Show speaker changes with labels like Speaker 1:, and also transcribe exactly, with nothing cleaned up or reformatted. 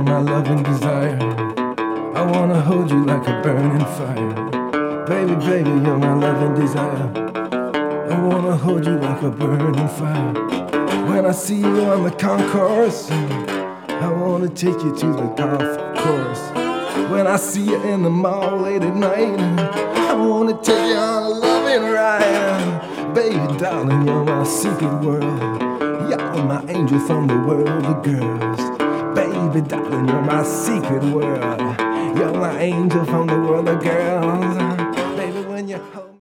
Speaker 1: you're my loving desire. I wanna hold you like a burning fire. Baby, baby, you're my loving desire. I wanna hold you like a burning fire. When I see you on the concourse, I wanna take you to the golf course. When I see you in the mall late at night, I wanna take you on a loving ride. Baby, darling, you're my secret world. You're my angel from the world of girls. Baby, darling, you're my secret world. You're my angel from the world of girls.